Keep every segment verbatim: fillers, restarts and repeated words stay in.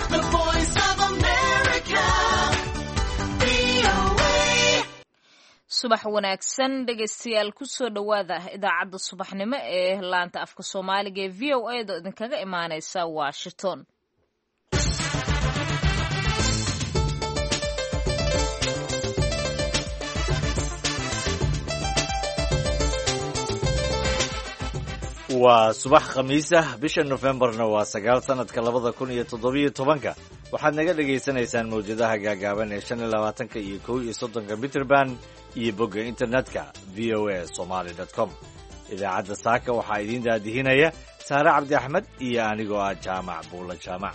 The Voice of America, V O A. subax wanaagsan dhegaystayaal ku soo dhowaada idaacadda subaxnimo ee laanta afka soomaaliga ee v o a da idinkaga imaaneysa Washington. waa subax khamiis ah bisha Novembarna waa sagaal sanadka labada kun iyo toddobiyo tobanka waxaad naga dhagaysanaysaan mawjadaha gaagaaban ee shan iyo labaatanka iyo kow iyo soddonka Mitrband iyo bogga internetka v o a somali dot com. idaacadda saaka waxaa idiin daadihinaya Saare Cabdi Axmed iyo anigoo ah Jaamac Buula Jaamac.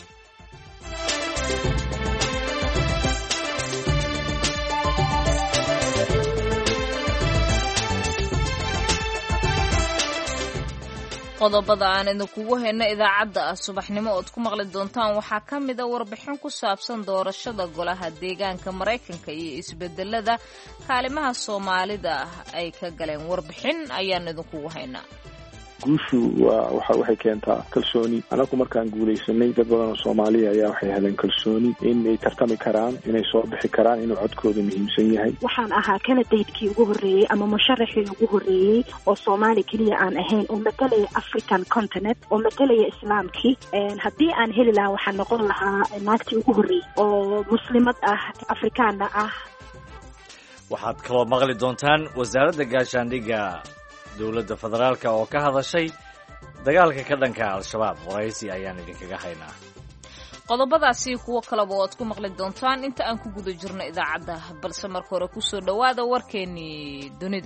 qodobada aan idinkugu hayno idaacadda ah subaxnimo ood ku maqli doontaan waxaa ka mid a warbixin ku saabsan doorashada golaha deegaanka Maraykanka iyo isbedelada kaalimaha Soomaalida ay ka galeen. Warbixin ayaan idinkugu haynaa. guushu waa waxa waxay keentaa kalsooni. anagu markaan guuleysanay dad badan oo Soomaaliya ayaa waxay heleen kalsooni in ay tartami karaan, inay soo bixi karaan, inuu codkooda muhiimsan yahay. waxaan ahaa candidatekii ugu horreeyey ama musharaxii ugu horreeyey oo Soomaali keliya aan ahayn oo matalaya African continent oo matalaya islaamkii. haddii aan heli lahaa waxaan noqon lahaa naagtii ugu horreeyey oo muslimad ah Afrikaana ah. waxaad kaloo maqli doontaan wasaaradda gaashaandhigga dowladda federaalka oo ka hadashay dagaalka ka dhanka al-shabaab. waraysi ayaan idinkaga haynaa. qodobadaasi kuwo kaleba ood ku maqli doontaan inta aan ku guda jirno idaacadda, balse marka hore ku soo dhowaada warkeennii dunida.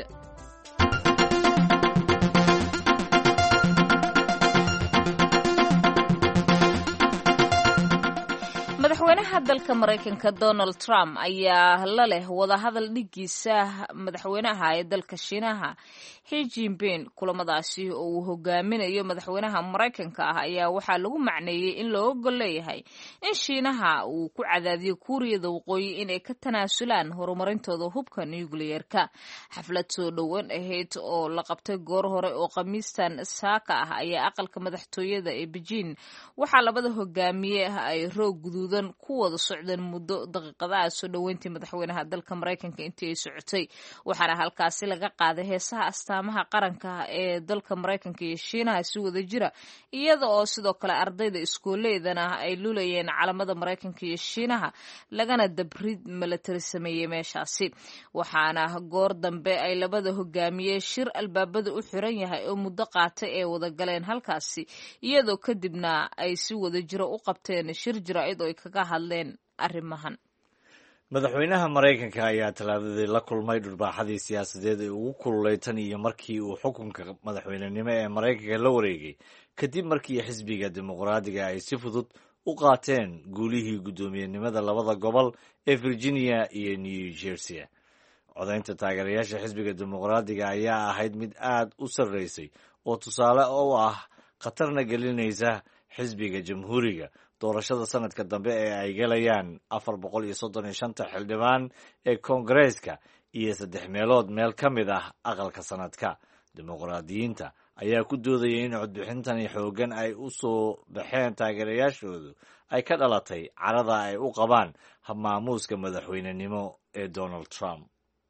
madaxweynaha dalka Maraykanka Donald Trump ayaa la leh wadahadal dhigiisa madaxweynaha ee dalka Shiinaha Xi Jinping. kulamadaasi oo uu hogaaminayo madaxweynaha Maraykanka ah ayaa waxaa lagu macneeyay in loo ogol leeyahay in Shiinaha uu ku cadaadiyo Kuuriyada Waqooyi inay ka tanaasulaan horumarintooda hubka nuclear-ka. xaflad soo dhowan ahayd oo la qabtay goor hore oo Khamiistan saaka ah ayaa aqalka madaxtooyada ee Beijing waxaa labada hogaamiye ay roog guduudan ku wada socdeen muddo daqiiqadaha soo dhoweyntii madaxweynaha dalka Maraykanka intii ay socotay. waxaana halkaasi laga qaaday heesaha astaamaha qaranka ee dalka Maraykanka iyo Shiinaha si wada jira, iyada oo sidoo kale ardayda iskooleedana ay lulayeen calamada Maraykanka iyo Shiinaha lagana dabrid military sameeyay meeshaasi. waxaana goor dambe ay labada hogaamiye shir albaabada u xiran yahay oo muddo qaatay ee wada galeen halkaasi, iyadoo kadibna ay si wada jira u qabteen shir jiraa'id oo ay kaga hadleen arrimahan. madaxweynaha Maraykanka ayaa talaadadii la kulmay dhurbaaxadii siyaasadeed ee ugu kululay tan iyo markii uu xukunka madaxweynenimo ee Maraykanka la wareegay, kadib markii xisbiga dimuqraadiga ay si fudud u qaateen guulihii guddoomiyenimada labada gobol ee Virginia iyo New Jersey. codaynta taageerayaasha xisbiga dimuqraadiga ayaa ahayd mid aad u sarreysay oo tusaale u ah khatarna gelinaysa xisbiga jamhuuriga doorashada sanadka dambe ee ay galayaan afar boqol iyo soddon iyo shanta xildhibaan ee koongareeska iyo saddex meelood meel ka mid ah aqalka sanadka. dimuqraadiyiinta ayaa ku doodaya in codbixintani xooggan ay u soo baxeen taageerayaashoodu ay ka dhalatay carada ay u qabaan habmaamuuska madaxweynenimo ee Donald Trump.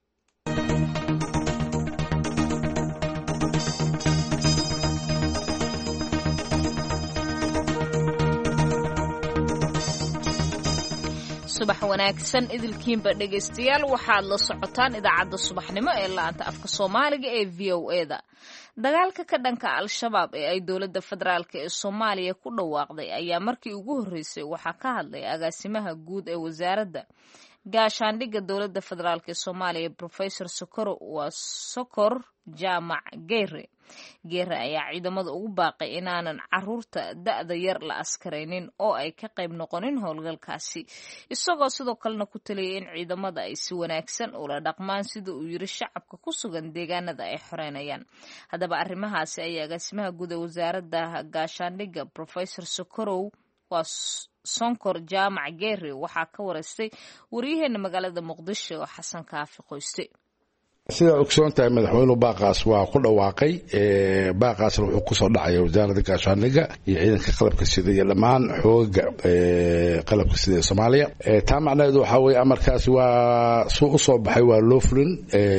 subax wanaagsan idilkiinba dhegaystayaal, waxaad la socotaan idaacadda subaxnimo ee laanta afka Soomaaliga ee V O A da. dagaalka ka dhanka al-shabaab ee ay dowladda federaalka ee Soomaaliya ku dhawaaqday ayaa markii ugu horreysay waxaa ka hadlay agaasimaha guud ee wasaaradda gaashaandhigga dowladda federaalka ee Soomaaliya Professor Sokor waa Sokor Jaamac Geere. Geere ayaa ciidamada ugu baaqay inaanan caruurta da'da yar la askaraynin oo ay ka qayb noqonin howlgalkaasi, isagoo sidoo kalena ku taliyay in ciidamada ay si wanaagsan ula dhaqmaan sida uu yiri shacabka ku sugan deegaanada ay xoreynayaan. haddaba arrimahaasi ayaa agaasimaha guud ee wasaaradda gaashaandhigga Professor Sokorow waa Sonkor Jaamac Geere waxaa ka wareystay wariyaheena magaalada Muqdisho Xasan Kaafi Qoyste. sida ogsoon tahay madaxweynuhu baaqaas waa ku dhawaaqay baaqaasna wuxuu kusoo dhacaya wasaaradda gaashaandhigga iyo ciidanka qalabka sida iyo dhammaan xooga qalabka sida ee Soomaaliya. taa macnaheedu waxa weeye amarkaasi waa soo u soo baxay waa loo fulin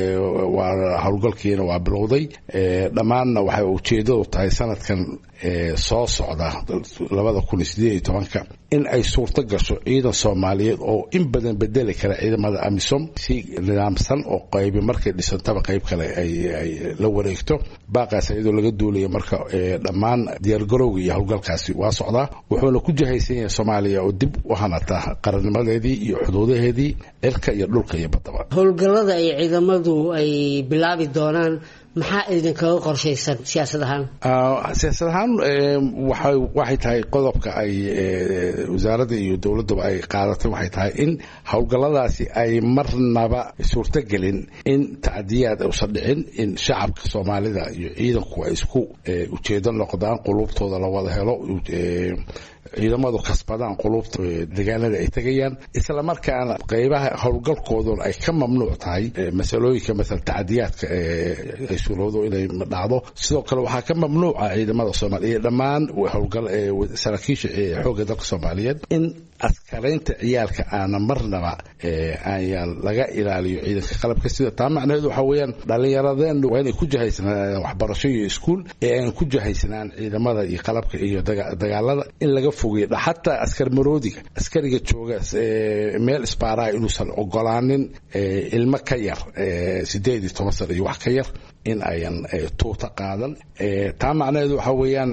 waa howlgalkiina waa bilowday dhammaanna waxay ujeedadu tahay sanadkan soo socda labada kun iyo siddeed iyo tobanka in ay suurto gasho ciidan Soomaaliyeed oo in badan bedeli kara ciidamada AMISOM si nidaamsan oo qaybi markay dhisantaba qayb kale ay ay la wareegto baaqaas iyadoo laga duulayo marka dhammaan diyaar garowga iyo howlgalkaasi waa socdaa wuxuuna ku jahaysan yahay Soomaaliya oo dib u hanata qarannimadeedii iyo xuduudaheedii cirka iyo dhulka iyo badaba. howlgallada ay ciidamadu ay bilaabi doonaan maxaa idinkaga qorshaysan siyaasad ahaan? siyaasad ahaan waxay waxay tahay qodobka ay wasaaradda iyo dawladduba ay qaadatay waxay tahay in howlgalladaasi ay marnaba suurto gelin in tacdiyaad uusan dhicin in shacabka Soomaalida iyo ciidanku ay isku ujeedo noqdaan qulubtooda la wada helo ciidamadu kasbadaan qulubta deegaanada ay tagayaan isla markaana qaybaha howlgalkoodan ay ka mamnuuc tahay masalooyinka mesela tacdiyaadka ay suurowdo inay dhacdo sidoo kale waxaa ka mamnuuca ciidamada Soomaaliyeed dhammaan howlgal saraakiisha xoogga dalka Soomaaliyeed in askaraynta ciyaalka aan marnaba ayaan laga ilaaliyo ciidanka qalabka sida taa macnaheedu waxa weeyaan dhalinyaradeen waa inay ku jahaysanaan waxbarasho iyo iskuul ee aan ku jahaysanaan ciidamada iyo qalabka iyo dagaalada in laga fogeeyo xataa askar maroodiga askariga jooga meel isbaaraa inuusan ogolaanin ilmo ka yar siddeed iyo toban sano iyo wax ka yar in ayan tuuta qaadan taa macnaheedu waxa weeyaan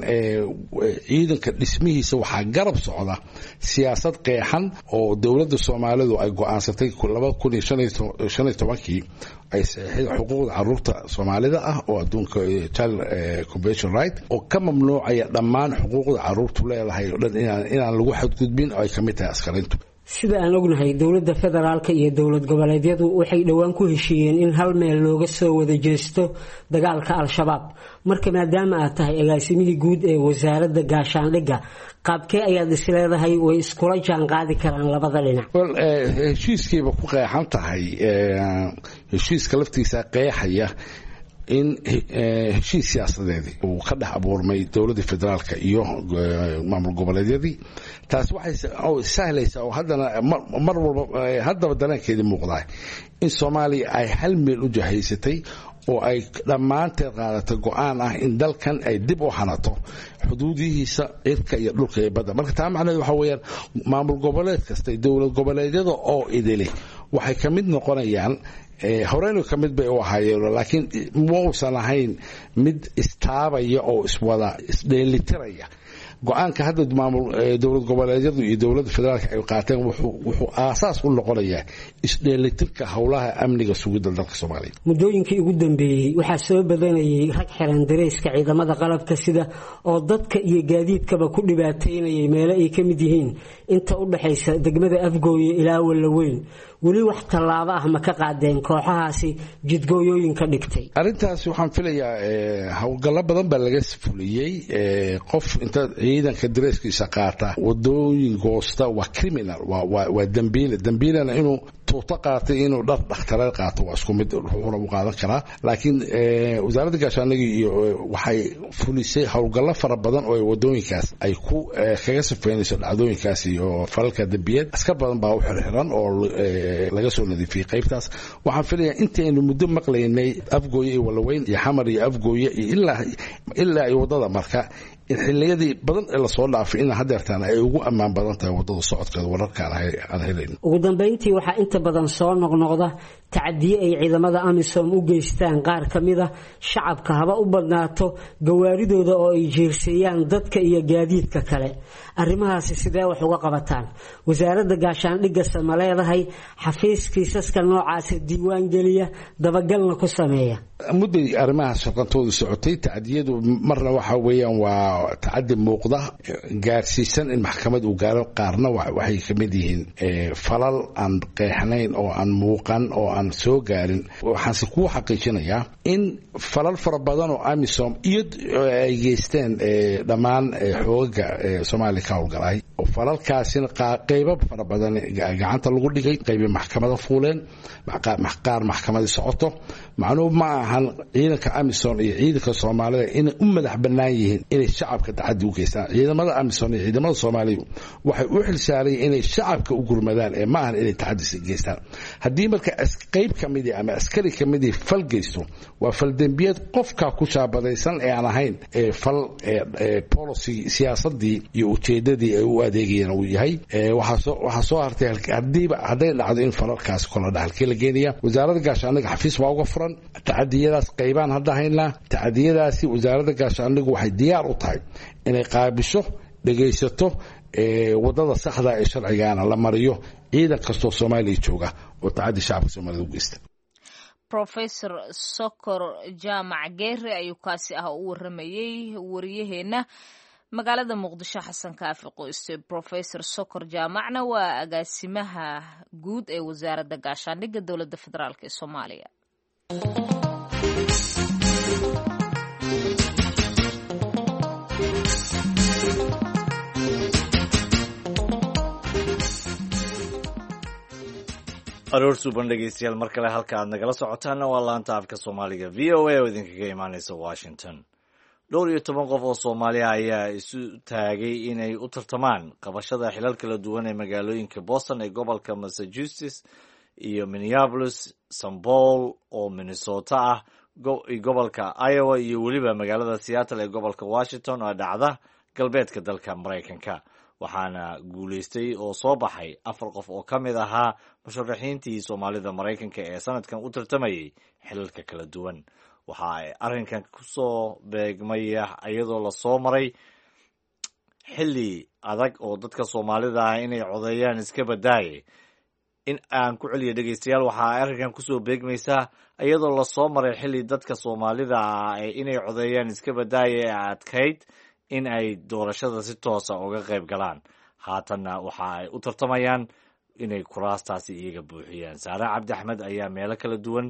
ciidanka dhismihiisa waxaa garab socda siyaasad qeexan oo dawladda Soomaalidu ay go'aansatay laba kun iyo shan iyo tobankii ay saxiixday xuquuqda carruurta Soomaalida ah oo adduunka Child Convention Right oo ka mamnuucaya dhammaan xuquuqda carruurtu leedahay oo dhan inaan inaan lagu xadgudbin oo ay ka mid tahay askarintu. sida aan ognahay dawladda federaalka iyo dawlad goboleedyadu waxay dhawaan ku heshiiyeen in hal meel looga soo wada jeesto dagaalka al-shabaab marka maadaama aad tahay agaasimihii guud ee wasaaradda gaashaandhigga qaabkee ayaad is leedahay way iskula jaan qaadi karaan labada dhinac? well heshiiskiiba ku qeexan tahay heshiiska laftiisa qeexaya in heshiis siyaasadeed uu ka dhex abuurmay dawladda federaalka iyo maamul goboleedyadii taas waxay sahlaysaa oo haddana mar walba haddaba dareenkeedii muuqdaa in Soomaaliya ay hal meel u jahaysatay oo ay dhammaanteed qaadatay go'aan ah in dalkan ay dib u hanato xuduudihiisa cirka iyo dhulka ee badda marka taa macnaheedu waxa weeyaan maamul goboleed kasta dawlad goboleedyada oo idile waxay ka mid noqonayaan horeyna ka mid bay u ahaayeen laakiin ma uusan ahayn mid istaabaya oo iswada isdheelitiraya go'aanka hadda maamul dawlad goboleedyadu iyo dawladda federaalka ay qaateen wuxuu wuxuu aasaas u noqonayaa isdheelitirka howlaha amniga sugidda dalka Soomaaliya. muddooyinkii ugu dambeeyay waxaa soo badanayay rag xiran dareyska ciidamada qalabka sida oo dadka iyo gaadiidkaba ku dhibaateynayay meelo ay ka mid yihiin inta u dhaxaysa degmada Afgooye ilaa Walaweyn wali wax tallaabo ah ma ka qaadeen kooxahaasi jidgooyooyinka dhigtay? arrintaas waxaan filayaa howlgallo badan baa laga fuliyay qof inta ciidanka dareyskiisa qaata wadooyin goosta waa criminal waa waa dambiile dambiilana inuu tuuta qaatay inuu dhar dhakhtareed qaato waa isku mid wuxuuna u qaadan karaa laakiin wasaaradda gaashaandhigga iyo waxay fulisay howlgallo fara badan oo wadooyinkaas ay ku kaga safeynayso dhacdooyinkaas iyo falalka dambiyeed askar badan baa u xirxiran oo laga soo nadiifiyay qaybtaas waxaan filayaa intaynu muddo maqlaynay Afgooye iyo Walaweyn iyo Xamar iyo Afgooye ilaa ilaa ay wadada marka in xilliyadii badan ee la soo dhaafay in hadeertaan ay ugu ammaan badan tahay wadada socodkeeda wararka aan helayn. ugu dambeyntii waxaa inta badan soo noqnoqda tacdiye ay ciidamada AMISOM u geystaan qaar kamid ah shacabka haba u badnaato gawaaridooda oo ay jeerseeyaan dadka iyo gaadiidka kale arrimahaasi sidee wax uga qabataan? wasaaradda gaashaandhigga ma leedahay xafiis kiisaska noocaas diiwaan geliya dabagalna ku sameeya? mudday arrimahaas shaqantooda socotay tacdiyadu marna waxa weeyaan waa tacadi muuqda gaarsiisan in maxkamad uu gaaro qaarna waxay ka mid yihiin falal aan qeexnayn oo aan muuqan oo aan soo gaarin waxaanse ku xaqiijinayaa in falal fara badan oo AMISOM iyo ay geysteen dhammaan xoogaga Soomaaliya ka howlgalay falalkaasina qaybo fara badan gacanta lagu dhigay qaybi maxkamada fuuleen qaar maxkamadii socoto macnuhu ma ahan ciidanka amisom iyo ciidanka soomaalida inay u madax bannaan yihiin inay shacabka tacadi u geystaan ciidamada amisom iyo ciidamada soomaaliya waxay u xilsaarayeen inay shacabka u gurmadaan ee ma ahan inay tacadi geystaan haddii marka qayb ka midii ama askari ka midii fal geysto waa fal dembiyeed qofka ku shaabadaysan ee aan ahayn fal policy siyaasadii iyo ujeedadii ay u adeegayeen uu yahay waxaa soo hartay hadiiba hadday dhacdo in falalkaas kola dhaxalkii la geenaya wasaaradda gaashaandhigga xafiis baa uga furan tacadiyadaas qaybaan hadda haynaa tacadiyadaasi wasaaradda gaashaandhiggu waxay diyaar u tahay inay qaabisho dhegaysato wadada saxda ee sharcigaana la mariyo ciidan kastoo soomaaliya jooga oo tacadi shacabka soomaalida u geysta professor sokor jaamac geere ayuu kaasi ah u waramayey wariyaheenna magaalada muqdisho xasan kaafi qoyste professor sokor jaamacna waa agaasimaha guud ee wasaaradda gaashaandhigga dowladda federaalk ee soomaaliya aroor suuban dhegeystayaal mar kale halka aad nagala socotaana waa laanta afka soomaaliga v o a oo idinkaga imaaneysa washington dhowr iyo toban qof oo soomaaliya ayaa isu taagay inay u tartamaan qabashada xilal kala duwan ee magaalooyinka boston ee gobolka massachusetts iyo minneapolis saint paul oo minnesota ah gobolka iowa iyo weliba magaalada seattle ee gobolka washington oo dhacda galbeedka dalka maraykanka waxaana guulaystay oo soo baxay afar qof oo ka mid ahaa musharaxiintii soomaalida maraykanka ee sanadkan u tartamayay xilalka kala duwan waxa ay arrinkan ku soo beegmaya iyadoo lasoo maray xilli adag oo dadka soomaalida ah inay codeeyaan iska badaaye in aan ku celiya dhegeystayaal waxa ay arrinkan kusoo beegmaysaa iyadoo lasoo maray xilli dadka soomaalida ah inay codeeyaan iska badaaye ee adkayd in ay doorashada si toosa uga qayb galaan haatanna waxa ay u tartamayaan inay kuraastaasi iyaga buuxiyaan saare cabdi axmed ayaa meelo kala duwan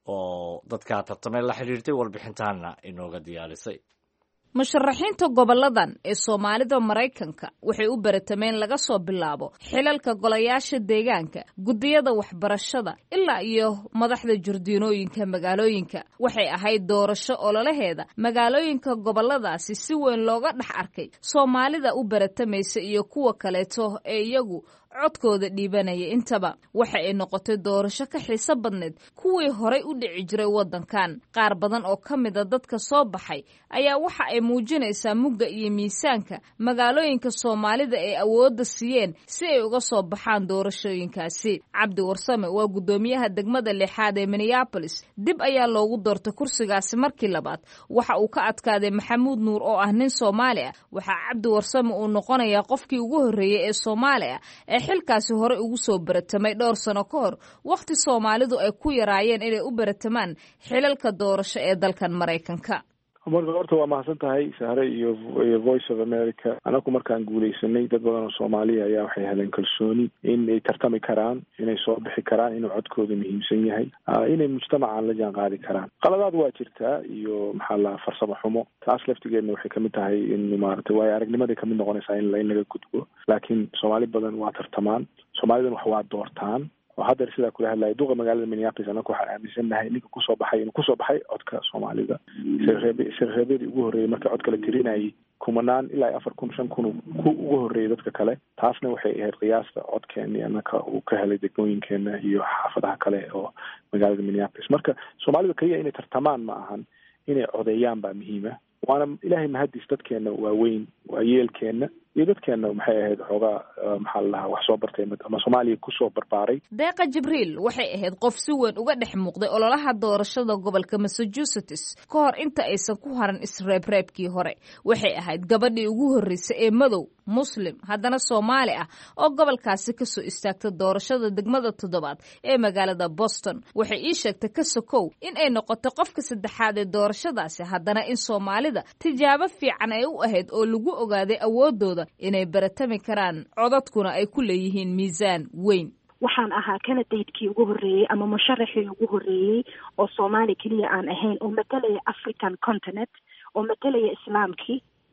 oo dadka tartamay la xiriirtay warbixintaana inooga diyaarisay musharaxiinta goboladan ee soomaalida maraykanka waxay u baratameen laga soo bilaabo xilalka golayaasha deegaanka guddiyada waxbarashada ilaa iyo madaxda jardiinooyinka magaalooyinka waxay ahayd doorasho ololaheeda magaalooyinka goboladaasi si weyn looga dhex arkay soomaalida u baratamaysa iyo kuwa kaleeto ee iyagu codkooda dhiibanaya intaba waxa ay noqotay doorasho ka xiiso badneed kuwii horay u dhici jiray waddankan qaar badan oo ka mida dadka soo baxay ayaa waxa ay muujinaysaa mugga iyo miisaanka magaalooyinka soomaalida ay awoodda siiyeen si ay uga soo baxaan doorashooyinkaasi cabdi warsame waa guddoomiyaha degmada lixaad ee minneapolis dib ayaa loogu doortay kursigaasi markii labaad waxa uu ka adkaaday maxamuud nuur oo ah nin soomaali ah waxaa cabdi warsame uu noqonayaa qofkii ugu horreeyey ee soomaali ah ee xilkaasi hore ugu soo baratamay dhowr sano ka hor wakhti soomaalidu ay ku yaraayeen inay u baratamaan xilalka doorasho ee dalkan maraykanka marka horta waa mahadsan tahay sahre iyo iyo voice of america anaku markaan guulaysanay dad badan oo soomaaliya ayaa waxay heleen kalsooni in ay tartami karaan inay soo bixi karaan inuu codkooda muhiimsan yahay inay mujtamacaan la jaan qaadi karaan qaladaad waa jirtaa iyo maxaa la farsamo xumo taas laftigeedna waxay kamid tahay in maaragtay waayo aragnimaday kamid noqonaysaa in in laga gudbo laakiin soomaali badan waa tartamaan soomaalidan wax waa doortaan oo haddeer sidaa kula hadlaya duqa magaalada minneapolis anaka waxaan aaminsannahay ninka kusoo baxay inuu kusoo baxay codka soomaalida sirreebyadii ugu horreeyay marka codka la tirinayay kumanaan ilaa afar kun shan kun ku ugu horreeyay dadka kale taasna waxay ahayd qiyaasta codkeeni anaka uu ka helay degmooyinkeena iyo xaafadaha kale oo magaalada minneapolis marka soomaalida keliya inay tartamaan ma ahan inay codeeyaan baa muhiima waana ilaahay mahadis dadkeena waaweyn waa yeelkeena iyo dadkeena maxay ahayd xoogaa maxaa la dhahaa wax soo bartay ama soomaaliya kusoo barbaaray deeqa jibriil waxay ahayd qof si weyn uga dhex muuqday ololaha doorashada gobolka massachusetts ka hor inta aysan ku haran isreebreebkii hore waxay ahayd gabadhii ugu horreysay ee madow muslim haddana soomaali ah oo gobolkaasi kasoo istaagta doorashada degmada toddobaad ee magaalada boston waxay ii sheegtay ka sokow in ay noqotay qofka saddexaad ee doorashadaasi haddana in soomaalida tijaabo fiican ay u ahayd oo lagu ogaaday awoodooda inay baratami karaan codadkuna ay ku leeyihiin miisaan weyn waxaan ahaa canadaydkii ugu horreeyey ama musharaxii ugu horreeyey oo soomaali keliya aan ahayn oo matalaya african continent oo matalaya islaamkii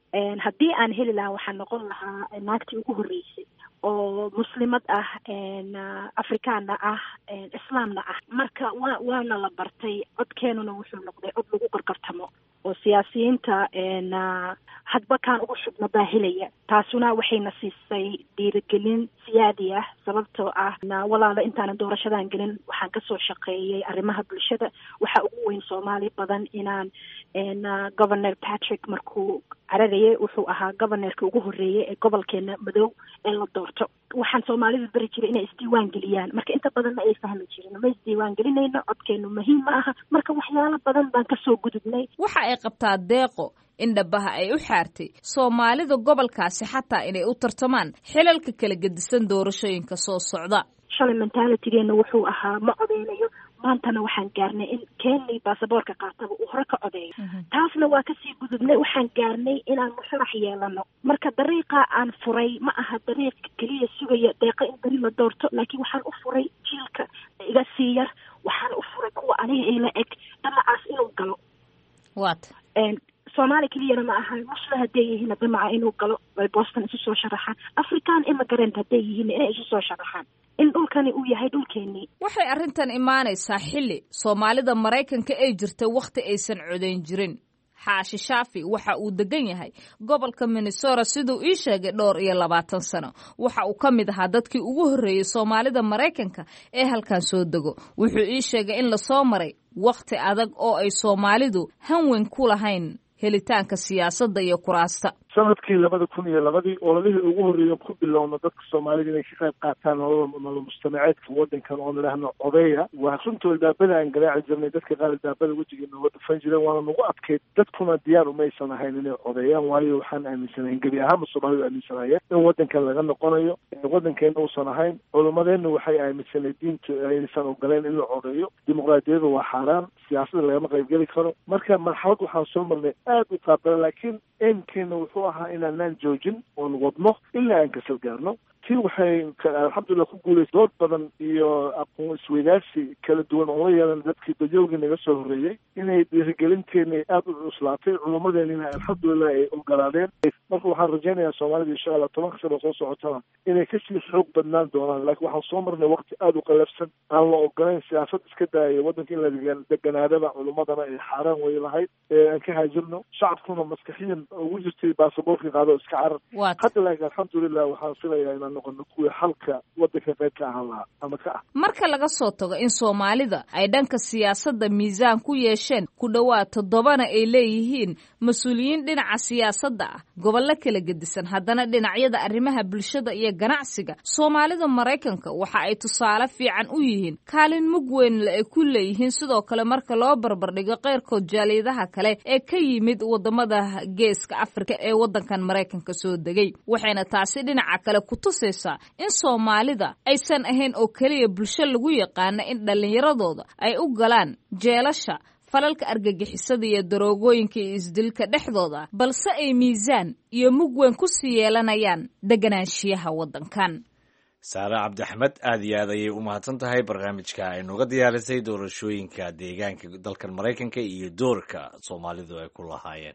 haddii aan heli lahaa waxaan noqon lahaa naagtii ugu horreysay oo muslimad ah afrikaanna ah islaamna ah marka wa waana la bartay codkeenuna wuxuu noqday cod lagu qarqartamo oo siyaasiyiinta hadba kaan ugu xubno baa helaya taasuna waxayna siisay dhiirigelin siyaadi ah sababtoo ah walaala intaanan doorashadan gelin waxaan kasoo shaqeeyay arrimaha bulshada waxaa ugu weyn soomaali badan inaan governor Patrick markuu cararayay wuxuu ahaa governorka ugu horreeyay ee gobolkeena madow ee la doorto waxaan soomaalida bari jiray inay isdiiwaan geliyaan marka inta badan ma ay fahmi jirin ma isdiiwaan gelinayno codkeenu muhiim ma aha marka waxyaalo badan baan kasoo gudubnay waxa ay qabtaa deeqo in dhabaha ay u xaartay soomaalida gobolkaasi xataa inay u tartamaan xilalka kala gedisan doorashooyinka soo socda shalay mentalitygeena wuxuu ahaa ma codeynayo maantana waxaan gaarnay in keenii baasaboorka qaataba uu hore ka codeeyo taasna waa kasii gudubnay waxaan gaarnay inaan musharax yeelano marka dariiqa aan furay ma aha dariiq keliya sugaya deeqa in beri la doorto laakiin waxaan u furay jiilka iga sii yar waxaan u furay kuwa aniga ila eg dhamacaas inuu galo wat soomaali keliyana ma aha muslim hadday yihiin damaca inuu galo ay Boston isu soo sharaxaan African immigrant hadday yihiin inay isu soo sharaxaan in dhulkani uu yahay dhulkeenii waxay arrintan imaanaysaa xilli soomaalida Mareykanka ay jirtay waqti aysan codeyn jirin xaashi shaafi waxa uu degan yahay gobolka Minnesota sidoo ii sheegay dhowr iyo labaatan sano waxa uu ka mid ahaa dadkii ugu horreeyay Soomaalida Mareykanka ee halkan soo dego wuxuu ii sheegay in la soo maray waqti adag oo ay Soomaalidu hanweyn ku lahayn helitaanka siyaasadda iyo kuraasta sanadkii labada kun iyo labadii ololihii ugu horreeyay ku bilowna dadka Soomaalida inay ka qayb qaataan nolol mujtamaceedka waddankan oo nidhaahno codeeya waa runtii albaabada aan garaaci jirnay dadka qaar albaabada wejigeena wada fan jireen waana nagu adkeyd dadkuna diyaar umaysan ahayn inay codeeyaan waayo waxaan aaminsanayn gebi ahaanba Soomaalidu aaminsanaya in waddankan laga noqonayo waddankeena uusan ahayn culumadeena waxay aaminsanay diinta aysan ogoleen in la codeeyo dimuqraadiyadu waa xaaraan siyaasadda lagama qaybgeli karo marka marxalad waxaan soo marnay aad u qaabalan laakiin inkeena wuxuu ahaa inaanaan joojin oon wadno ilaa aan kasal gaarno tii waxay alxamdulillah ku guulaysay dood badan iyo aqoon isweydaarsi kala duwan oo la yeelan dadkii dajoogii naga soo horreeyey inay dhiirigelinteena aad u cuslaatay culummadeena alxamdulillah ay ogolaadeen marka waxaan rajaynayaa Soomaalida insha Allah tobanka sano soo socotana inay kasii xoog badnaan doonaan laakiin waxaan soo marnay waqti aad u qalafsan aan la ogolayn siyaasad iska daayay waddanka in la deganaadaba culummadana ay xaaraan way lahayd aan ka haajirno shacabkuna maskaxiyan ugu jirtay baasaboorka qaado iska carar hadda laakiin alxamdulillah waxaan filayaa inaan noqono kuwii xalka waddanka qayb ka ahaan lahaa ama ka ah marka laga soo tago in Soomaalida ay dhanka siyaasadda miisaan ku yeesheen ku dhawaad toddobana ay leeyihiin mas'uuliyiin dhinaca siyaasadda ah gobollo kala gedisan haddana dhinacyada arrimaha bulshada iyo ganacsiga Soomaalida Mareykanka waxa ay tusaale fiican u yihiin kaalin mug weyn ay ku leeyihiin sidoo kale marka loo barbardhigo qeyrkood jaaliyadaha kale ee ka yimid wadamada geeska Afrika ee waddankan Mareykanka soo degay waxayna taasi dhinaca kale ku tusaysaa in Soomaalida aysan ahayn oo kaliya bulsho lagu yaqaan in dhalinyaradooda ay u galaan jeelasha falalka argagixisada iyo daroogooyinka iyo isdilka dhexdooda balse ay miisaan iyo mug weyn ku sii yeelanayaan deganaanshiyaha waddankan saare cabdi axmed aad iyo aad ayay u mahadsan tahay barnaamijka ay nooga diyaarisay doorashooyinka deegaanka dalkan Mareykanka iyo doorka Soomaalidu ay ku lahaayeen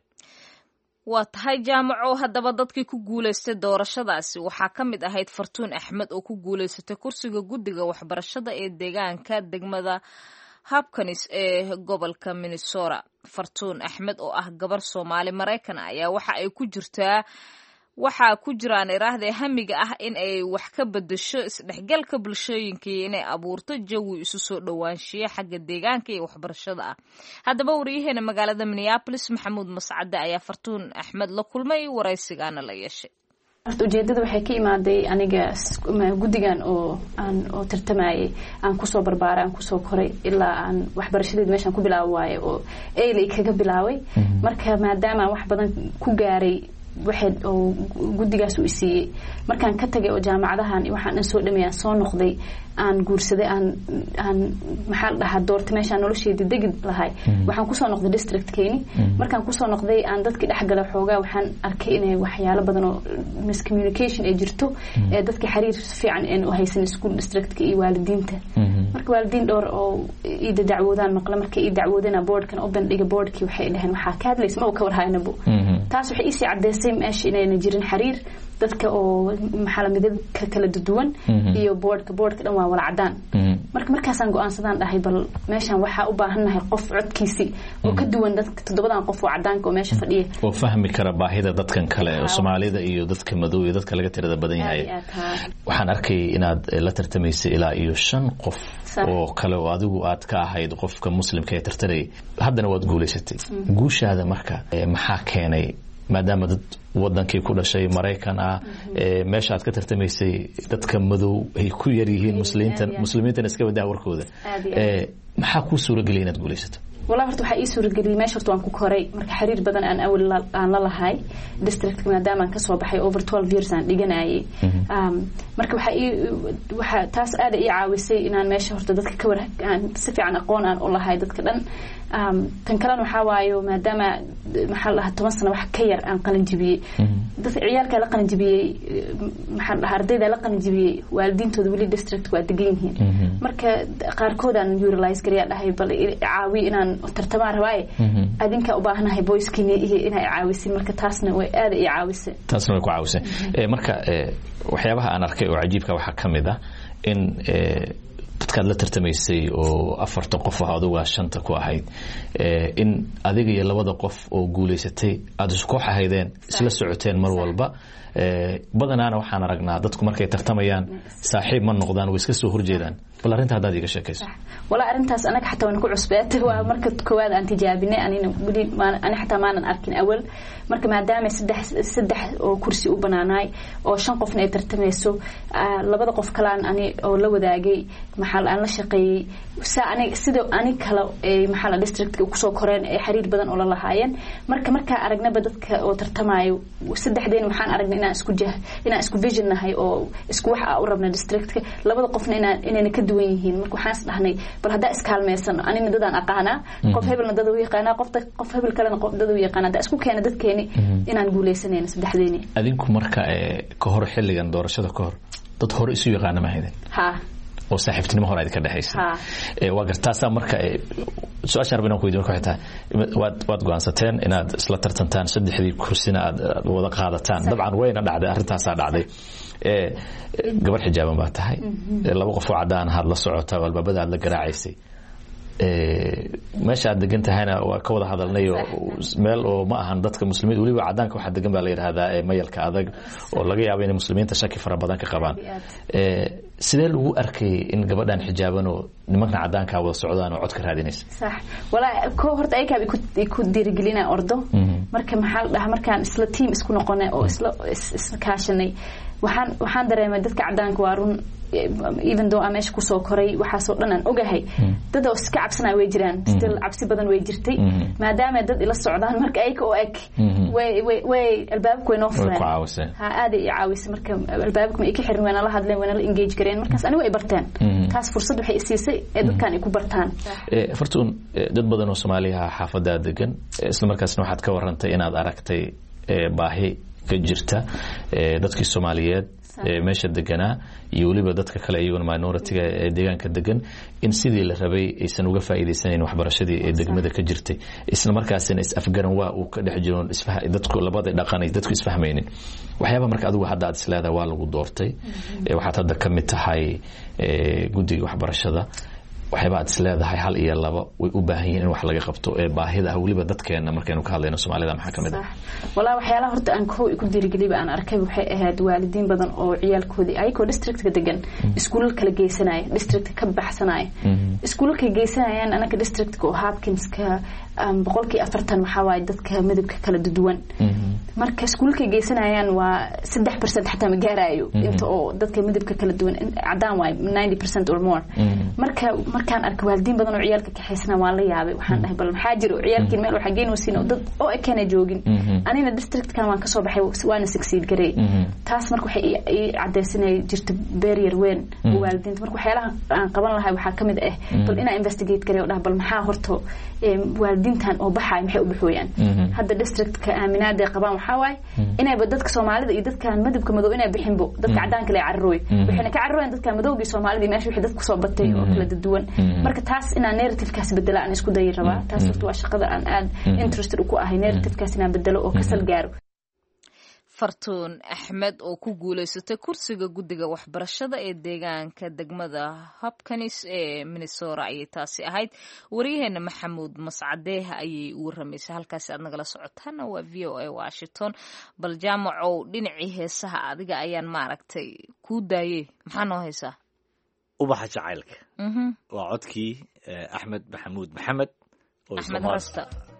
waa tahay jaamaco haddaba dadkii ku guulaystay doorashadaasi waxaa ka mid ahayd Fartuun Axmed oo ku guulaysatay kursiga guddiga waxbarashada ee deegaanka degmada Hopkins ee gobolka Minnesota Fartuun Axmed oo ah gabar Soomaali Mareykan ayaa waxa ay ku jirtaa waxaa ku jiraan iraahday hamiga ah in ay wax ka bedesho isdhexgalka bulshooyinka iyo inay abuurto jawi isu soo dhawaanshiyo xagga deegaanka iyo waxbarashada ah haddaba wariyaheena magaalada Minneapolis Maxamuud Mascade ayaa Fartuun Axmed la kulmay waraysigaana la yeeshay ujeedada waxay ka imaaday aniga guddigan oo aan oo tartamayay aan ku soo barbaaray aan ku soo koray ilaa aan waxbarashadeed meeshan ku bilaaway oo eeyay kaga bilaaway marka maadaama wax badan ku gaaray waxay oo guddigaas u isiyay markaan ka tagay oo jaamacadahan waxaan soo dhameeyay soo noqday aan guursaday aan aan maxaa dhahaa doorta meesha nolosheedii degid lahay waxaan ku soo noqday district keeni markaan ku soo noqday aan dadkii dhaxgalay xoogaa waxaan arkay inay waxyaalo badan oo miscommunication ay jirto ee dadkii xiriir fiican ee u haysan school districtka iyo waalidiinta marka waalidiin dhowr oo ida dacwoodaan maqla markay ida dacwoodana boardkan open dhiga boardkii waxay dhaheen waxa ka hadlaysma oo ka warhaynabo taas waxay isii cadeysay meesha inayna jirin xiriir dadka oo maxaa midab kala duwan iyo boardka boardka dhan waa wala cadaan marka markaasaan go'aansadaan dhahay bal meeshan waxa u baahanahay qof codkiisi oo ka duwan dadka toddobadan qof oo cadaanka oo meesha fadhiya oo fahmi kara baahida dadkan kale ee Soomaalida iyo dadka madow iyo dadka laga tirada badan yahay waxaan arkay inaad la tartamaysay ilaa iyo shan qof oo kale oo adigu aad ka ahayd qofka muslimka ee tartaray haddana waad guuleysatay guushaada marka maxaa keenay maadaama dad wadankii ku dhashay Mareykan ah meesha aad ka tartamaysay dadka madow ay ku yar yihiin muslimiinta muslimiinta iska wada warkooda ee maxaa ku suuragelay inaad guuleysato والله horta waxa ii suurageliyay meesha horta waan ku koray marka xiriir badan aan awal aan la lahay district maadaama aan ka soo baxay over twelve years aan dhiganayay um marka waxa ii waxa taas aad ii caawisay inaan meesha horta dadka ka war aan si fiican aqoon aan u lahay dadka dhan um tan kale waxa waayo maadaama maxaa la toban sano wax ka yar aan qalin jibiyay dadka ciyaalka la qalin jibiyay maxaa la ardayda la qalin jibiyay waalidiintooda wali district waa degan yihiin marka qaarkood aan utilize gareeyaa dhahay bal caawi inaan tartama rabay adinka u baahanahay voice-kiina iyo inay caawisin marka taasna way aad ii caawisay taasna way ku caawisay ee marka waxyaabaha aan arkay oo cajiibka waxa kamid ah in dadkaad la tartamaysay oo afarta qof ah adigu shanta ku ahayd in adiga iyo labada qof oo guuleysatay aad isku xahaydeen isla socoteen mar walba badanaana waxaan aragnaa dadku markay tartamayaan saaxiib ma noqdaan way iska soo horjeedaan bal arinta hadaad iga sheekayso wala arintaas anaga xataa waan ku cusbeetay waa marka koowaad aan tijaabinay anina wali ana xataa maanan arkin awal marka maadaama saddex saddex oo kursi u banaanay oo shan qofna ay tartamayso labada qof kale ani oo la wadaagay maxal aan la shaqeeyay saa ani sida ani kala ee maxal district ku soo koreen ee xiriir badan oo la lahaayeen marka marka aragnaba dadka oo tartamayo saddexdeen waxaan aragnay inaan isku jah inaan isku vision nahay oo isku wax u rabna districtka labada qofna inaan inay ka duwan yihiin marka waxaan isdhahnay bal hadaa iskaalmeysan anina dadaan aqaana qof hebelna dad uu yaqaana qof qof hebel kalena qof dad uu yaqaana da isku keena dadkeeni inaan guuleysanayna saddexdeeni adinku marka ka hor xilligan doorashada ka hor dad hore isu yaqaana ma hayden ha oo saaxiibtinimo hore ay ka dhaxaysay ee waa gartaasa marka su'aasha arbina ku weydiin ku xitaa waad waad go'aansateen inaad isla tartantaan saddexdii kursina aad wada qaadataan dabcan wayna dhacday arintaas dhacday ee gabar xijaaban baa tahay laba qof oo cadaan had la socota walbaabada aad la garaacaysay ee meesha aad degan tahayna waa ka wada hadalnay meel oo ma ahan dadka muslimiin waliba cadaanka waxa degan baa la yiraahdaa ee mayalka adag oo laga yaabo in muslimiinta shaki fara badan ka qabaan ee sidee lagu arkay in gabadhan xijaaban oo nimanka cadaanka wada socdaan oo cod ka raadinaysa sax wala ko horta ay ka ku diirigelina ordo marka maxal dhaha markaan isla team isku noqonay oo isla isla kaashanay waxaan waxaan dareemay dadka cadaanka waa run even though amesh ku soo koray waxa soo dhan aan ogahay dad oo iska cabsanay way jiraan still cabsi badan way jirtay maadaama dad ila socdaan marka ay ka oo eg way way way albaabku way noo furan ha aad ay caawis marka albaabku ma ay ka xirin wana la hadleen wana la engage gareen markaas anigu ay bartaan taas fursad waxay siisay ee dadkan ay ku bartaan ee fartuun dad badan oo Soomaaliya xaafada degan isla markaasna waxaad ka warantay inaad aragtay baahi ka jirta dadkii Soomaaliyeed meesha deganaa iyo waliba dadka kale iyaguna minority-ga ee deegaanka degan in sidii la rabay aysan uga faa'iideysaneen waxbarashadii ee degmada ka jirtay isla markaasina is afgaran waa uu ka dhex jiro isfaha dadku labada dhaqan ay dadku isfahmayeen waxyaaba marka adigu hadda aad isleedahay waa lagu doortay waxaad hadda ka mid tahay guddiga waxbarashada waxyaaba aad isleedahay hal iyo laba way u baahan yihiin in wax laga qabto ee baahida waliba dadkeena markaynu ka hadlayno Soomaalida maxaa kamid ah wala waxyaalaha horta aan ku ku diirigeliyay aan arkay waxay ahayd waalidiin badan oo ciyaalkoodii ay ko districtka degan iskuul kala geysanay district ka baxsanay iskuul ka geysanayaan anaka districtka oo Hopkinska boqolkiiba afartan waxa waay dadka midabka kala duwan marka iskuulka geysanayaan waa saddex percent xataa ma gaarayo inta oo dadka midabka kala duwan cadaan waay ninety percent or more marka markaan arkay waalidiin badan oo ciyaalka ka xisna waa la yaabay waxaan dhahay bal maxaa jiro ciyaalkii meel waxa geynaysiin oo dad oo ay kana joogin anina districtkan waan ka soo baxay waana succeed garay taas marka waxay ii cadeysanay jirto barrier weyn waalidiinta marka waxyaalaha aan qaban lahay waxa kamid ah bal inaan investigate garay oo dhahay bal maxaa horto waalidiintan oo baxay maxay u bixiyaan hadda districtka aaminaad ay qabaan waxa waaye inayba dadka Soomaalida iyo dadkan madabka madow inay bixinbo dadka cadaanka la carrooy waxayna ka carrooyeen dadka madowga Soomaalida meesha wixii dadku soo batay oo kala duwan marka taas inaan narrative-kaas bedela aan isku day rabaa taas waa shaqada aan aad interested ku ahay narrative-kaas inaan bedelo oo ka sal gaaro fartuun axmed oo ku guuleysatay kursiga guddiga waxbarashada ee deegaanka degmada Hopkins ee Minnesota ayay taasi ahayd wariyaheena maxamuud mascadeeh ayay u waramaysay halkaas aad nagala socotaan waa V O A Washington bal jaamacow dhinacii heesaha adiga ayaan maaragtay ku daayay maxaa noo haysaa ubaxa jacaylka waa codkii axmed maxamuud maxamed oo axmed rasta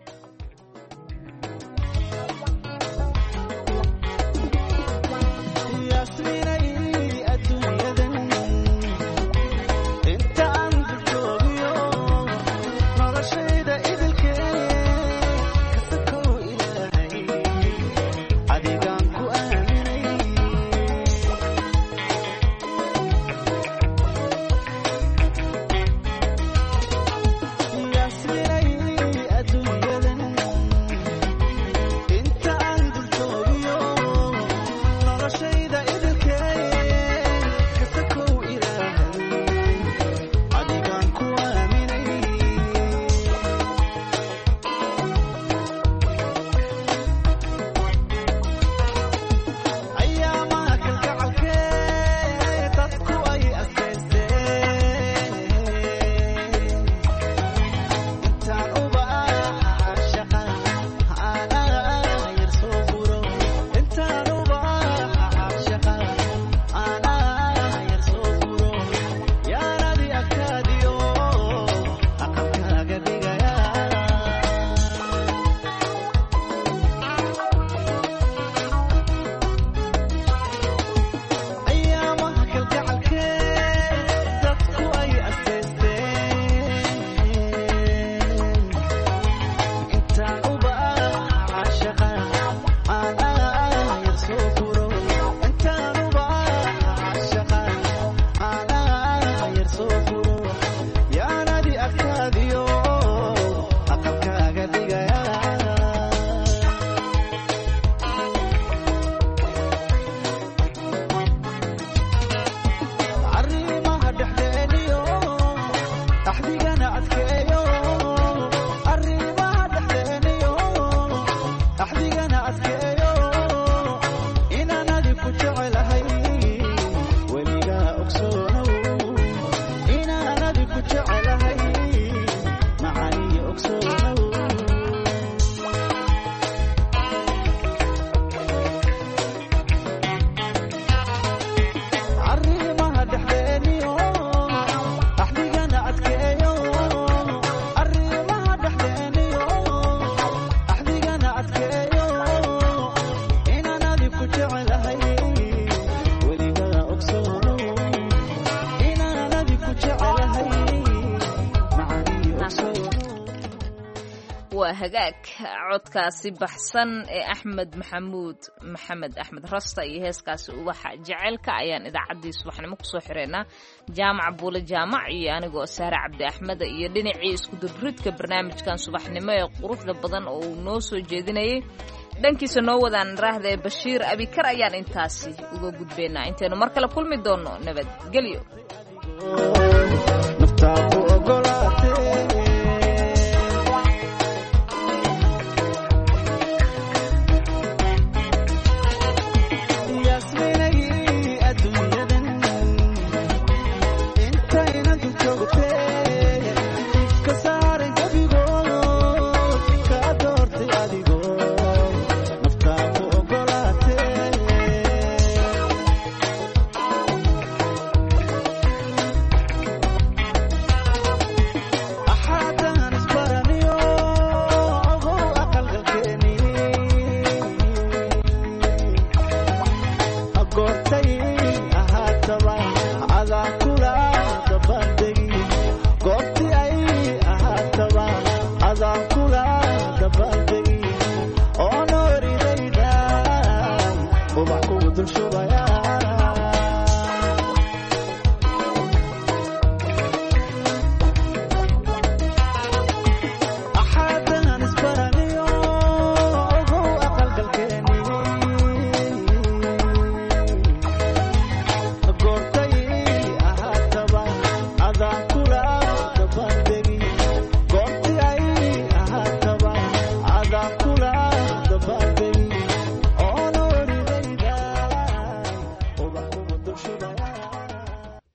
hagaag codkaasi baxsan ee axmed maxamuud maxamed axmed rasta iyo heeskaasi ubaxa jaceylka ayaan idaacadii subaxnimo kusoo xireynaa jaamac buule jaamac iyo anigoo saare cabdi axmed iyo dhinacii isku dubridka barnaamijkan subaxnimo ee quruxda badan oo uu noo soo jeedinayay dhankiisa noo wadaan raahda ee bashiir abikar ayaan intaasi uga gudbaynaa intaynu mar kale kulmi doono nabadgelyo.